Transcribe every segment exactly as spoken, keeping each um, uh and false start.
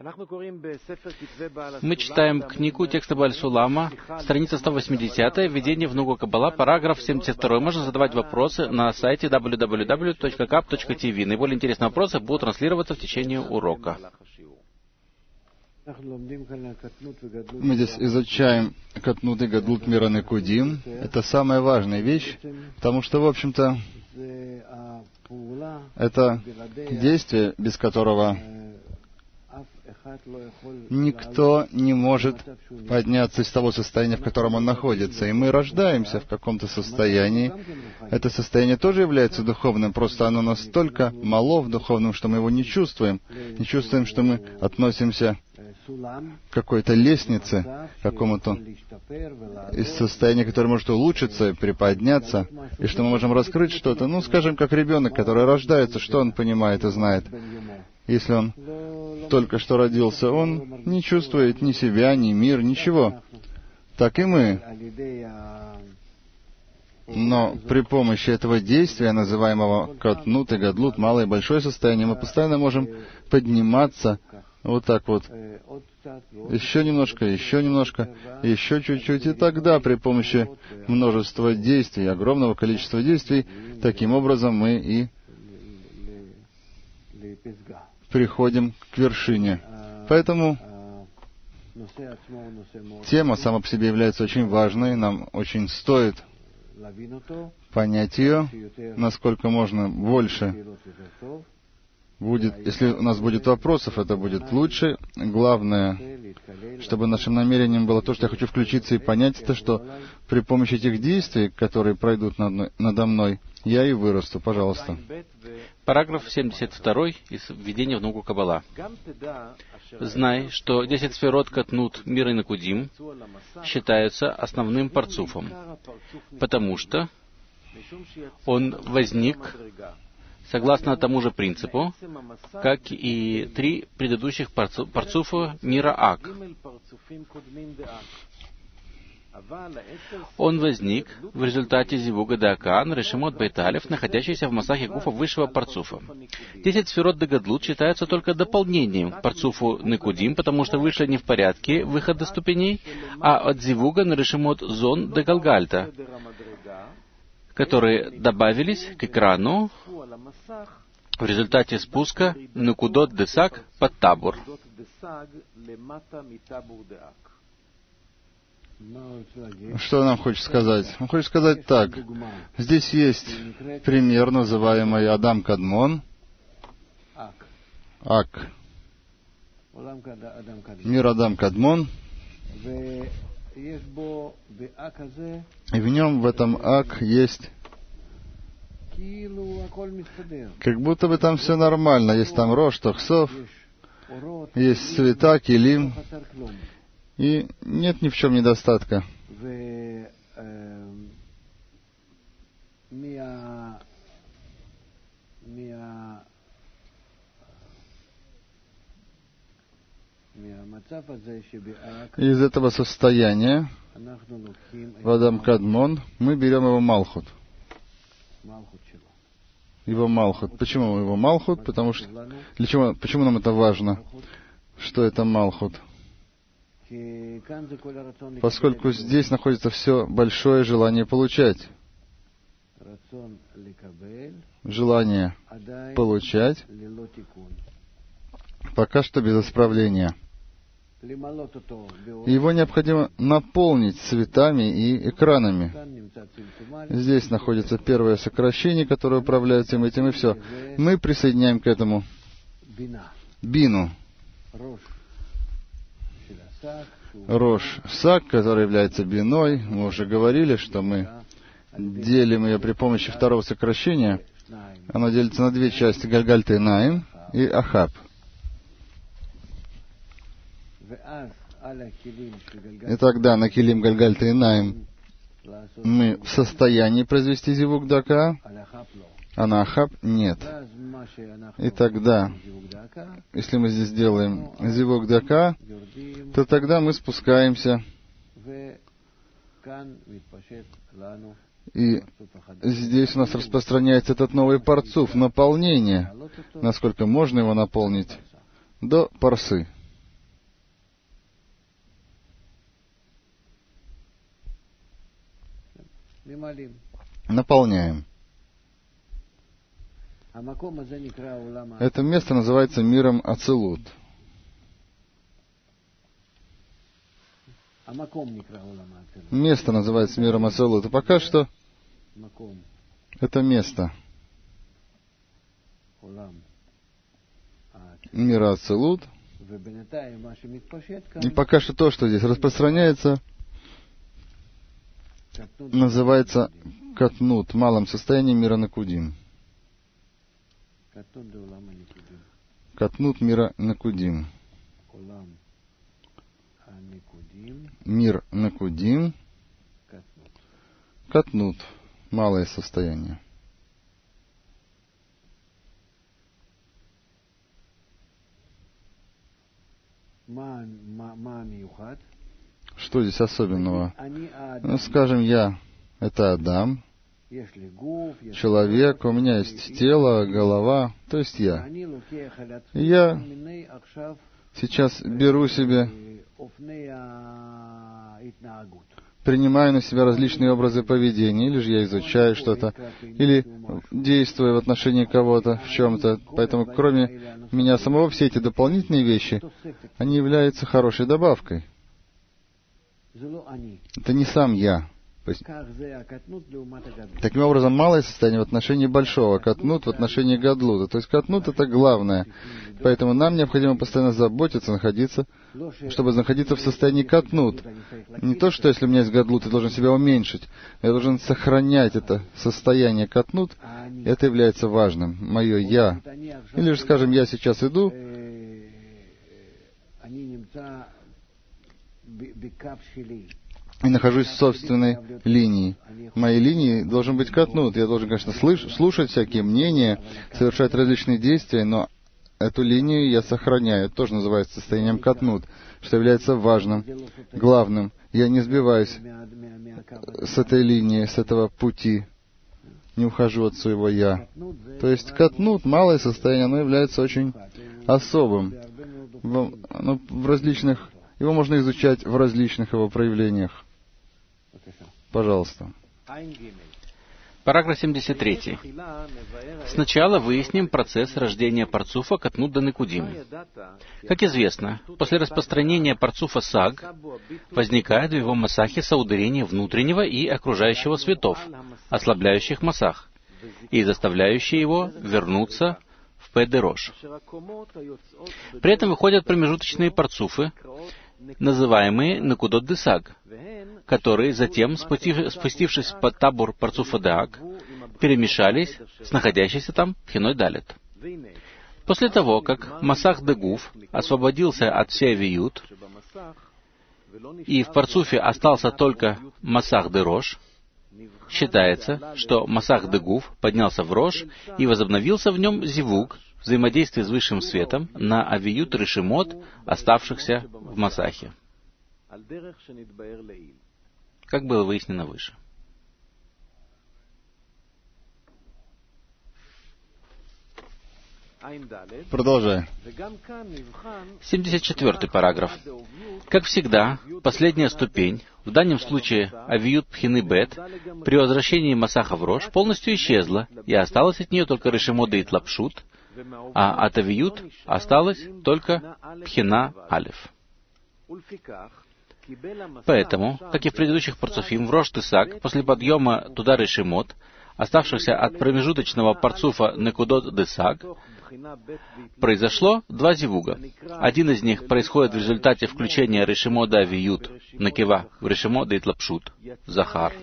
Мы читаем книгу текста Бааль-Сулама, страница сто восьмидесятая, введение в Нугу Каббала, параграф семьдесят два. Можно задавать вопросы на сайте дабл ю дабл ю дабл ю точка кап точка ти ви. Наиболее интересные вопросы будут транслироваться в течение урока. Мы здесь изучаем Катнут и Гадлут Мира Некудим. Это самая важная вещь, потому что, в общем-то, это действие, без которого никто не может подняться из того состояния, в котором он находится. И мы рождаемся в каком-то состоянии. Это состояние тоже является духовным, просто оно настолько мало в духовном, что мы его не чувствуем. Не чувствуем, что мы относимся к какой-то лестнице, к какому-то из состояния, которое может улучшиться и приподняться, и что мы можем раскрыть что-то. Ну, скажем, как ребенок, который рождается, что он понимает и знает. Если он только что родился, он не чувствует ни себя, ни мир, ничего. Так и мы. Но при помощи этого действия, называемого Катнут и Гадлут, малое и большое состояние, мы постоянно можем подниматься вот так вот. Еще немножко, еще немножко, еще чуть-чуть. И тогда при помощи множества действий, огромного количества действий, таким образом мы и приходим к вершине. Поэтому тема сама по себе является очень важной. Нам очень стоит понять ее, насколько можно больше. Будет, если у нас будет вопросов, это будет лучше. Главное, чтобы нашим намерением было то, что я хочу включиться и понять, это что при помощи этих действий, которые пройдут надо мной, я и вырасту. Пожалуйста. Параграф семьдесят два из введения в Нугу Каббала. Знай, что десять сферот Катнут Мира Некудим считаются основным парцуфом, потому что он возник согласно тому же принципу, как и три предыдущих парцу, парцуфа мира Ак. Он возник в результате зивуга Даакан, Решимот Бейталев, находящийся в Масахе Гуфа высшего парцуфа. Десять сферот Дегадлут считаются только дополнением к парцуфу Некудим, потому что вышли не в порядке выхода ступеней, а от зивуга на Решимот Зон Дегалгальта, которые добавились к экрану в результате спуска Некудот Десак под табур. Что нам хочет сказать? Он хочет сказать так. Здесь есть пример, называемый Адам Кадмон. Ак. Мир Адам Кадмон. И в нем, в этом Ак, есть как будто бы там все нормально. Есть там Рош, Тохсов, есть цвета, килим, и нет ни в чем недостатка. Из этого состояния в Адам Кадмон мы берем его Малхут. Его Малхут. Почему его Малхут? Потому что... Для чего? Почему нам это важно? Что это Малхут? Поскольку здесь находится все большое желание получать. Желание получать пока что без исправления. Его необходимо наполнить цветами и экранами. Здесь находится первое сокращение, которое управляет всем этим, и все. Мы присоединяем к этому бину. Рош Сак, который является биной. Мы уже говорили, что мы делим ее при помощи второго сокращения. Оно делится на две части: Гальгальта и Наим и Ахаб. И тогда на килим Гальгальта и Наим мы в состоянии произвести зивук Дака, а на Ахаб нет. И тогда, если мы здесь делаем зивук Дака, то тогда мы спускаемся, и здесь у нас распространяется этот новый парцуф, наполнение, насколько можно его наполнить, до парсы. наполняем. Это место называется миром Ацилут. Место называется миром Ацилут. И пока что это место мира Ацилут. И пока что то, что здесь распространяется, называется катнут, малым состоянием мира Накудим. Катнут мира Накудим. Мир Накудим. Катнут, малое состояние. Что здесь особенного? Ну, скажем, я — это Адам, человек, у меня есть тело, голова, то есть я. И я сейчас беру себе, принимаю на себя различные образы поведения, или же я изучаю что-то, или действую в отношении кого-то в чем-то. Поэтому, кроме меня самого, все эти дополнительные вещи, они являются хорошей добавкой. Это не сам я. Таким образом, малое состояние в отношении большого, катнут в отношении гадлута. То есть катнут — это главное. Поэтому нам необходимо постоянно заботиться, находиться, чтобы находиться в состоянии катнут. Не то, что если у меня есть гадлут, я должен себя уменьшить. Я должен сохранять это состояние катнут. Это является важным. Мое «я». Или же, скажем, я сейчас иду, и нахожусь в собственной линии. В моей линии должен быть катнут. Я должен, конечно, слыш- слушать всякие мнения, совершать различные действия, но эту линию я сохраняю. Это тоже называется состоянием катнут, что является важным, главным. Я не сбиваюсь с этой линии, с этого пути. Не ухожу от своего «я». То есть катнут, малое состояние, оно является очень особым. В, оно в различных, его можно изучать в различных его проявлениях. Пожалуйста. Параграф семьдесят три. Сначала выясним процесс рождения парцуфа катнут да Накудим. Как известно, после распространения парцуфа саг возникает в его масахе соударение внутреннего и окружающего светов, ослабляющих масах, и заставляющие его вернуться в педерош. При этом выходят промежуточные парцуфы, называемые Накудот Десаг, которые затем, спустившись под табор парцуфа Деак, перемешались с находящейся там Пхиной Далет. После того, как Масах Дегуф освободился от всей Авиют, и в парцуфе остался только Масах Дерош, считается, что Масах Дегуф поднялся в Рош и возобновился в нем зивук, взаимодействие с высшим светом, на Авиют Решимот, оставшихся в Масахе, как было выяснено выше. Продолжай. семьдесят четвёртый параграф. Как всегда, последняя ступень, в данном случае Авиют Пхины Бет, при возвращении Масаха в Рош, полностью исчезла, и осталось от нее только Решимот и Тлапшут, а от Авиют осталась только Пхина Алеф. Поэтому, как и в предыдущих парцуфим, в Рош Тесак, после подъема туда Решимот, оставшихся от промежуточного парцуфа Некудот Десаг, произошло два зивуга. Один из них происходит в результате включения Решимода Авиют, Накива, в Решимода Итлапшут, Захар.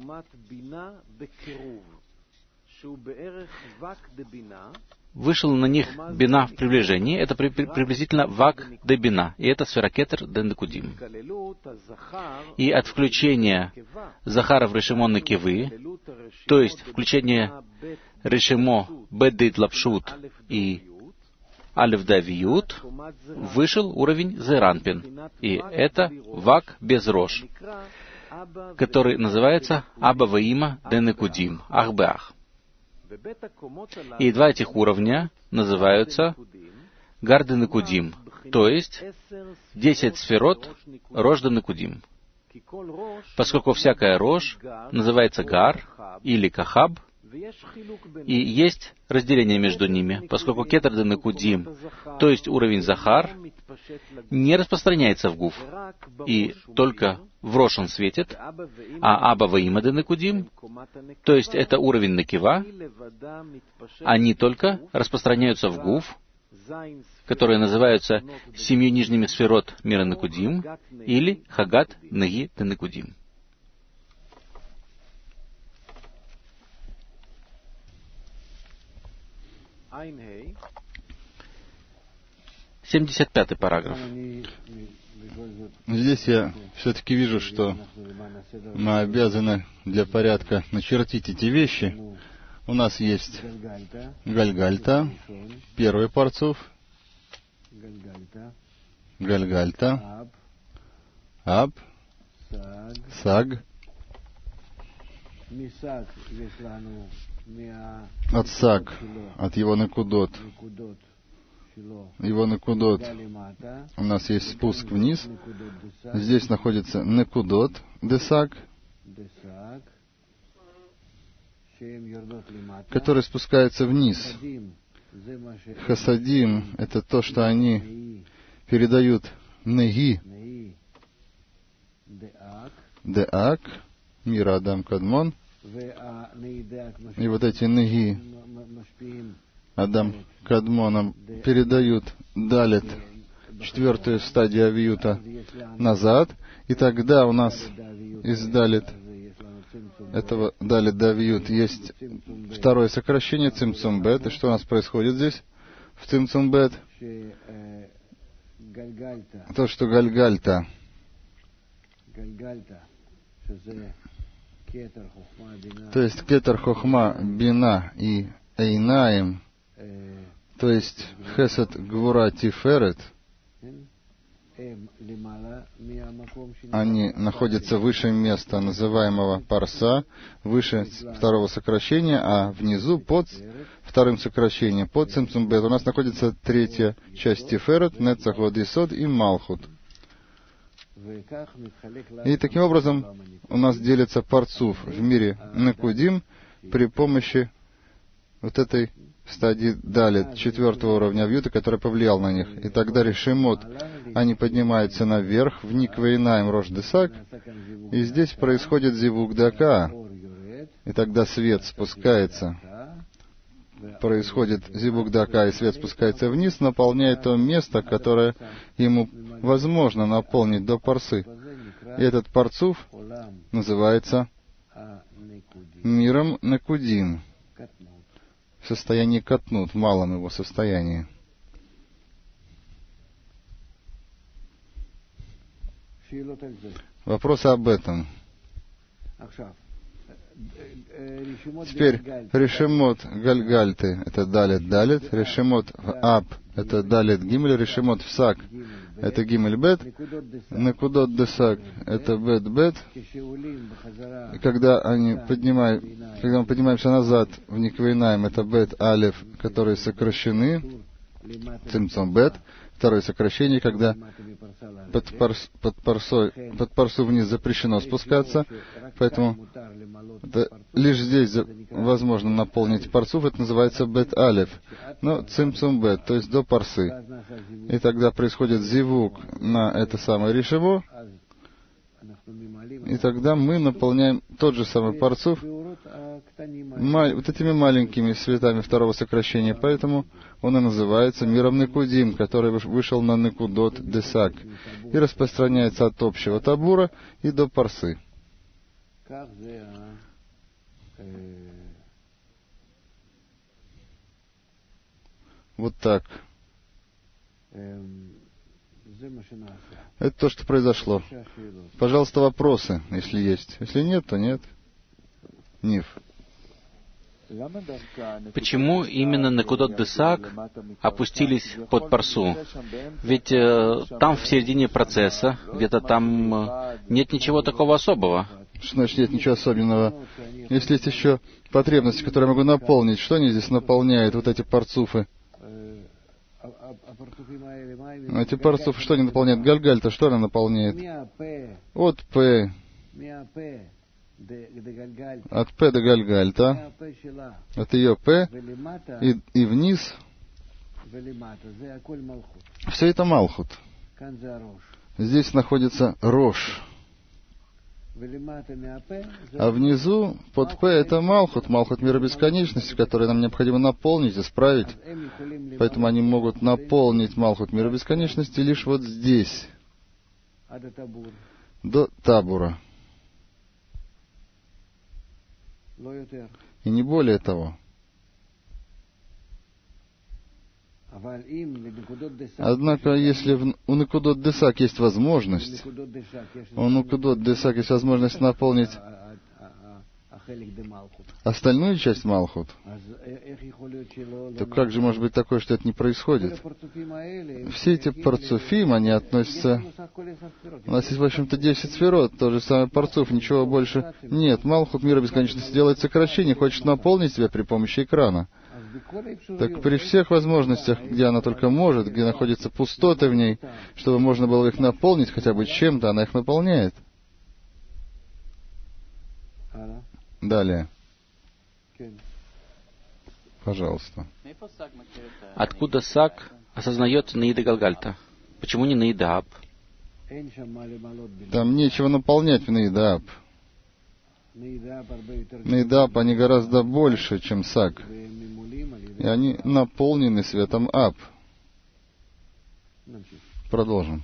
Вышел на них бина в приближении, это при, при, приблизительно вак де бина, и это сферакетер де Накудим. И от включения Захара в Решимо Накивы, то есть включение Решимо бет де Итлапшут и Алеф де Авиют, вышел уровень Зеранпин, и это вак без рош, который называется Аба Ваима де Накудим, Ахбеах. И два этих уровня называются Гарды Накудим, то есть десять сферот Рожда Накудим. поскольку всякая рожь называется гар или кахаб, и есть разделение между ними, поскольку кетер де некудим, то есть уровень захар, не распространяется в гуф, и только в рош он светит, а аба ваима де некудим, то есть это уровень некива, они только распространяются в гуф, которые называются семью нижними сферот мира некудим или хагат неги де некудим. семьдесят пятый параграф. Здесь я все-таки вижу, что мы обязаны для порядка начертить эти вещи. У нас есть Гальгальта, первый парцуф, Гальгальта, Аб, Саг. От Саг, от его накудот, его накудот, у нас есть спуск вниз. Здесь находится накудот, десаг, который спускается вниз. Хасадим — это то, что они передают неги, деак, мира Адам Кадмон. И вот эти неги Адам Кадмоном передают далит, четвертую стадию авиюта, назад. И тогда у нас из далит, этого далит давиют, есть второе сокращение цимцумбет. И что у нас происходит здесь в цимцумбет? То, что гальгальта, то есть кетер хохма бина и эйнаим, то есть хесед гвура тиферет, они находятся выше места, называемого парса, выше второго сокращения, а внизу, под вторым сокращением, под цимцумбет, у нас находится третья часть тиферет, нецах вадисод и малхут. И таким образом у нас делится парцуф в мире некудим при помощи вот этой стадии далит, четвертого уровня авьюта, который повлиял на них. И тогда решимот, они поднимаются наверх, в никвейнаем рош десак, и здесь происходит зивук дака, и тогда свет спускается. Происходит зибук дака, и свет спускается вниз, наполняет то место, которое ему возможно наполнить до парсы. И этот парцуф называется миром некудим, в состоянии катнут, в малом его состоянии. Вопросы об этом. Теперь решимот гальгальты — это далит далит, решимот в аб — это далит гимель, решимот в сак — это гимель бет, некудот десак — это бет бет. Когда они поднимают, когда мы поднимаемся назад в никвейнаем, это бет алев, которые сокращены, цимцом бет, второе сокращение, когда под, парс, под, парсой, под парсу вниз запрещено спускаться, поэтому это лишь здесь возможно наполнить парсуф, это называется бет алев, но цимцум бет, то есть до парсы. И тогда происходит зивук на это самое решево, и тогда мы наполняем тот же самый парцуф маль, вот этими маленькими светами второго сокращения. Поэтому он и называется миром некудим, который вышел на некудот десак и распространяется от общего табура и до парсы. Вот так. Это то, что произошло. Пожалуйста, вопросы, если есть. Если нет, то нет. Ниф. Почему именно Некудот Десак опустились под парсу? Ведь э, там в середине процесса, где-то там э, нет ничего такого особого. Что значит нет ничего особенного? Если есть еще потребности, которые я могу наполнить, что они здесь наполняют, вот эти парцуфы? Эти парцуфы что они наполняют? Гальгаль-то что она наполняет? от П, от П до Гальгальта, от ее П и, и вниз, все это Малхут. Здесь находится Рош. А внизу, под П, это Малхут, Малхут мира бесконечности, который нам необходимо наполнить, исправить. Поэтому они могут наполнить Малхут мира бесконечности лишь вот здесь, до Табура. И не более того. Однако, если в, у Некудот Десак есть возможность, у Некудот Десак есть возможность наполнить остальную часть Малхут, то как же может быть такое, что это не происходит? Все эти парцуфим, они относятся... У нас есть, в общем-то, десять сферот, тот же самый парцуф, ничего больше нет. Малхут мира бесконечности делает сокращение, хочет наполнить себя при помощи экрана. Так при всех возможностях, где она только может, где находятся пустоты в ней, чтобы можно было их наполнить хотя бы чем-то, она их наполняет. Далее. Пожалуйста. Откуда Сак осознает Неида Галгальта? Почему не Неида Аб? Там нечего наполнять в Неида Аб. Неида Аб, они гораздо больше, чем Сак. И они наполнены светом Аб. Продолжим.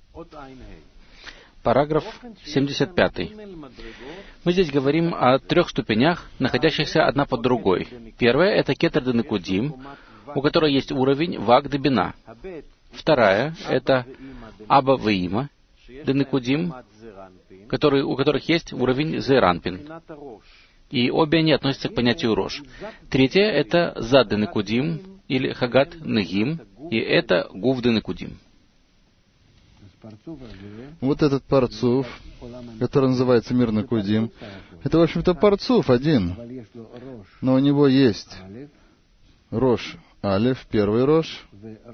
Параграф семьдесят пять. Мы здесь говорим о трех ступенях, находящихся одна под другой. Первая — это Кетер де Некудим, у которой есть уровень Ваг де Бина. Вторая — это Аба Веима де Некудим, который, у которых есть уровень Зеранпин. И обе они относятся к понятию Рош. Третья — это Зад де Некудим, или Хагат Негим, и это Гув де Некудим. Вот этот парцуф, который называется мир Некудим, это, в общем-то, парцуф один, но у него есть Рош Алеф, первый Рош,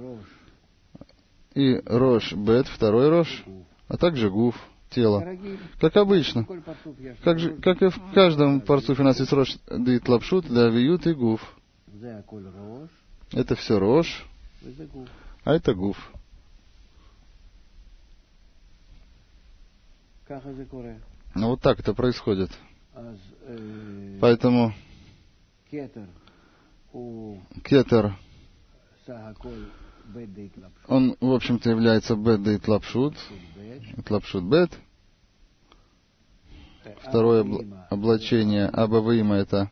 и Рош Бет, второй Рош, а также Гуф, тело. Как обычно. Как, же, как и в каждом парцуфе у нас есть Рош Дит Лапшут, да Виют и Гуф. Это все Рош, а это Гуф. Ну вот так это происходит. Поэтому Кетер, он, в общем-то, является Бет де Итлапшут, Итлапшут Бет. Второе облачение Аба Вима — это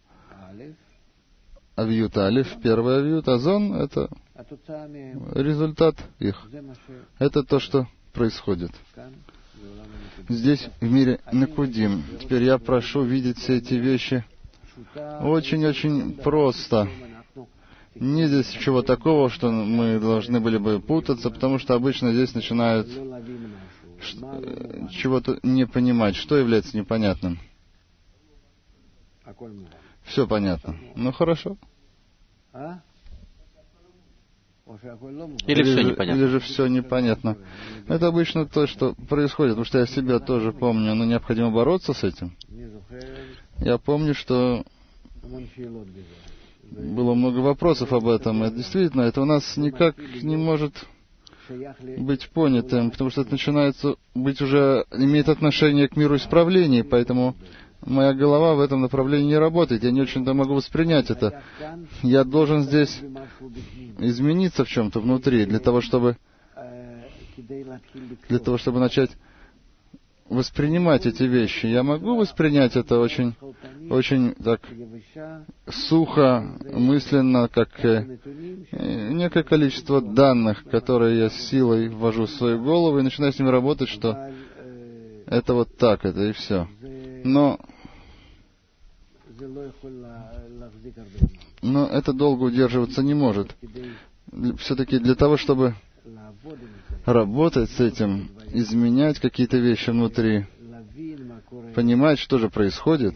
Авьют Алиф, первый Авьют, а Зон — это результат их. Это то, что происходит здесь, в мире Некудим. Теперь я прошу видеть все эти вещи очень-очень просто. Нет здесь чего такого, что мы должны были бы путаться, потому что обычно здесь начинают чего-то не понимать. Что является непонятным? Все понятно. Ну, хорошо. Или все непонятно. Или же все непонятно. Это обычно то, что происходит, потому что я себя тоже помню, но необходимо бороться с этим. Я помню, что было много вопросов об этом. И действительно, это у нас никак не может быть понятым, потому что это начинается быть уже, имеет отношение к миру исправлений, поэтому моя голова в этом направлении не работает. Я не очень-то могу воспринять это. Я должен здесь измениться в чем-то внутри, для того, чтобы для того, чтобы начать воспринимать эти вещи. Я могу воспринять это очень, очень так сухо, мысленно, как э, некое количество данных, которые я с силой ввожу в свою голову и начинаю с ними работать, что это вот так, это и все. Но, но это долго удерживаться не может. Все-таки для того, чтобы работать с этим, изменять какие-то вещи внутри, понимать, что же происходит,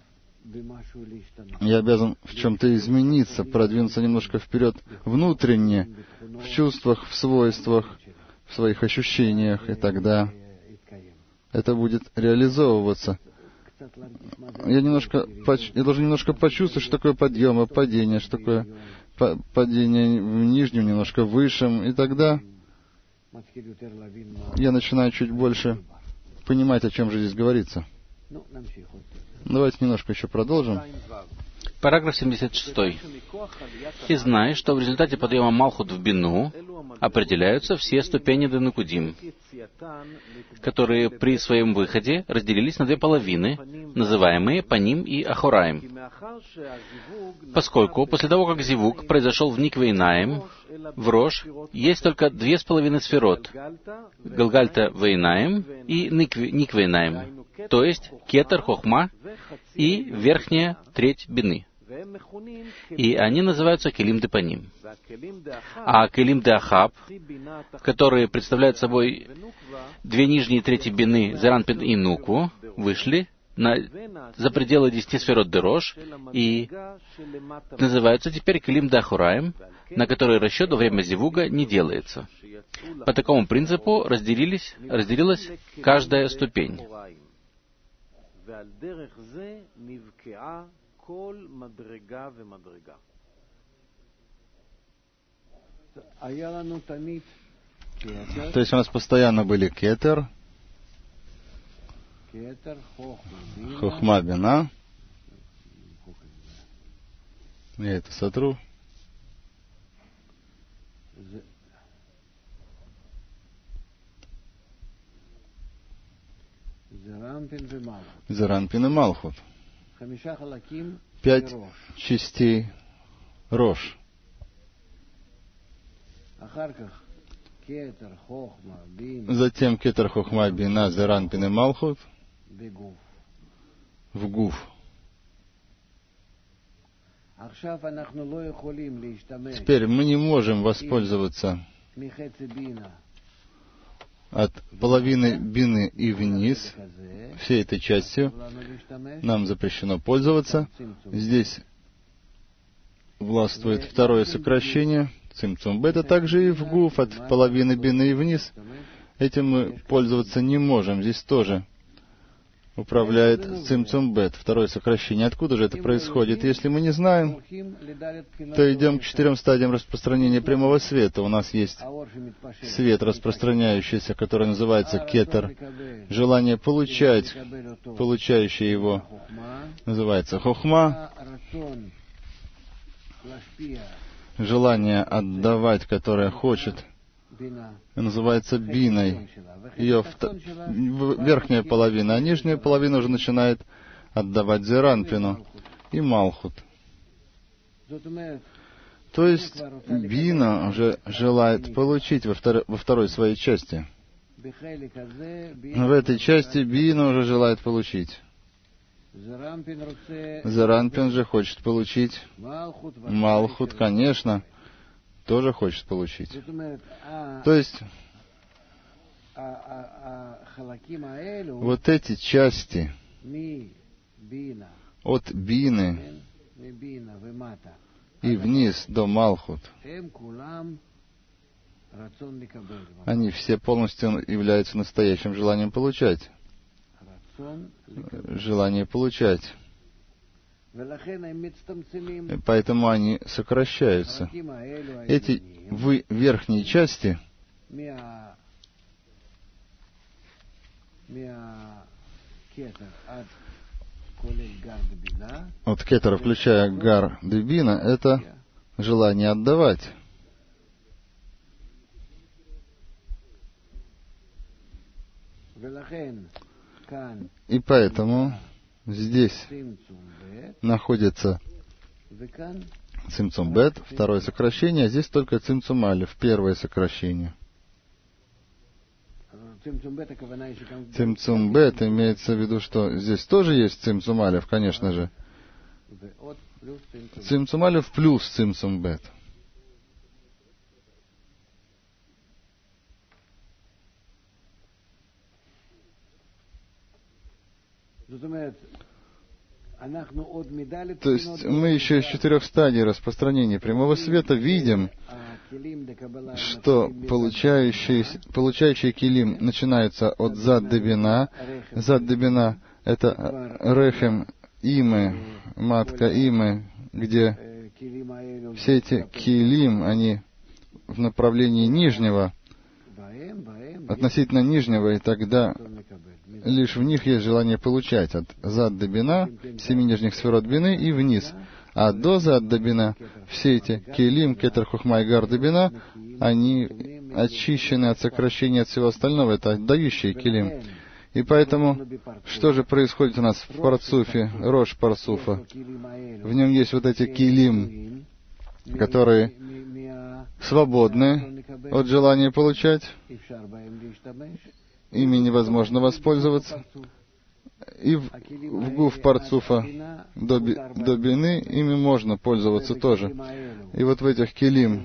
я обязан в чем-то измениться, продвинуться немножко вперед внутренне, в чувствах, в свойствах, в своих ощущениях, и тогда это будет реализовываться. Я немножко, я должен немножко почувствовать, что такое подъем и падение, что такое падение в нижнем, немножко высшем, и тогда я начинаю чуть больше понимать, о чем же здесь говорится. Давайте немножко еще продолжим. Параграф семьдесят шесть. «И знай, что в результате подъема Малхут в Бину определяются все ступени Денукудим, которые при своем выходе разделились на две половины, называемые Паним и Ахораим. Поскольку после того, как Зивук произошел в Никвейнаим, в Рош, есть только две с половиной сферот — Галгальта Вейнаим и Никвейнаим, то есть Кетер, Хохма и верхняя треть Бины. И они называются Келим де Паним. А Келим де Ахаб, которые представляют собой две нижние трети Бины, Зеранпин и Нукву, вышли на, за пределы десяти сферот де Рош и называются теперь Келим де Ахураим, на которые расчет во время Зивуга не делается. По такому принципу разделились, разделилась каждая ступень. То есть у нас постоянно были кетер, хохма, бина. Я это сотру. Зеранпин и Малхут. Пять частей Рош. Затем Кетер, Хохма, Бина, Зеранпин и Малхут в Гуф. Теперь мы не можем воспользоваться от половины бины и вниз, всей этой частью. Нам запрещено пользоваться. Здесь властвует второе сокращение, цимцум бет, а также и в гуф от половины бины и вниз. Этим мы пользоваться не можем. Здесь тоже управляет цимцум бет, второе сокращение. Откуда же это происходит? Если мы не знаем, то идем к четырем стадиям распространения прямого света. У нас есть свет, распространяющийся, который называется кетер. Желание получать, получающее его, называется хохма. Желание отдавать, которое хочет, называется биной. Ее верхняя половина, а нижняя половина уже начинает отдавать Зеранпину и Малхут. То есть бина уже желает получить во, втор... во второй своей части. В этой части бина уже желает получить. Зеранпин же хочет получить. Малхут, конечно, тоже хочет получить. То есть вот эти части от бины и вниз до Малхут, они все полностью являются настоящим желанием получать. Желание получать. И поэтому они сокращаются. Эти вы, верхние части от кетера, включая гар дебина, это желание отдавать. И поэтому здесь находится цимцум бет, второе сокращение, а здесь только цимцум алеф, первое сокращение. Цимцум бет имеется в виду, что здесь тоже есть цимцум алеф, конечно же. Цимцум алеф плюс цимцум бет. То есть мы еще из четырех стадий распространения прямого света видим, что получающие, получающие килим начинаются от зад де бина. Зад де бина — это рехем имы, матка имы, где все эти килим, они в направлении нижнего, относительно нижнего, и тогда лишь в них есть желание получать от зад де бина, семи нижних сферот бины, и вниз. А до зад де бина все эти килим, кетер, хухма и гар де бина, они очищены от сокращения от всего остального, это отдающие килим. И поэтому, что же происходит у нас в парцуфе, рош парцуфа? В нем есть вот эти килим, которые свободны от желания получать, ими невозможно воспользоваться. И в, в гуф парцуфа до, до бины ими можно пользоваться тоже. И вот в этих килим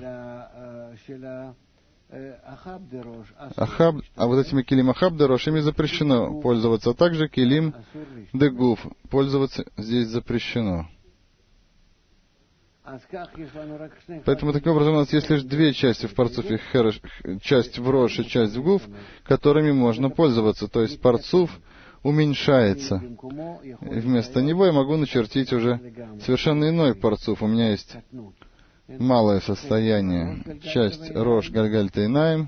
Ахаб, а вот этими килим Ахаб Дерош ими запрещено пользоваться, а также килим Дегуф пользоваться здесь запрещено. Поэтому таким образом у нас есть лишь две части в парцуфе Хереш, часть в Рош и часть в Гуф, которыми можно пользоваться. То есть парцуф уменьшается. И вместо него я могу начертить уже совершенно иной парцуф. У меня есть малое состояние, часть Рош Гальгаль Тейнаим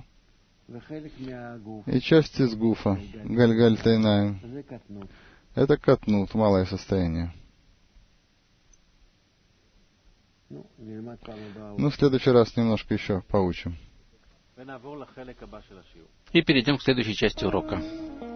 и часть из Гуфа Гальгаль Тейнаим. Это катнут, малое состояние. Ну, в следующий раз немножко еще поучим. И перейдем к следующей части урока.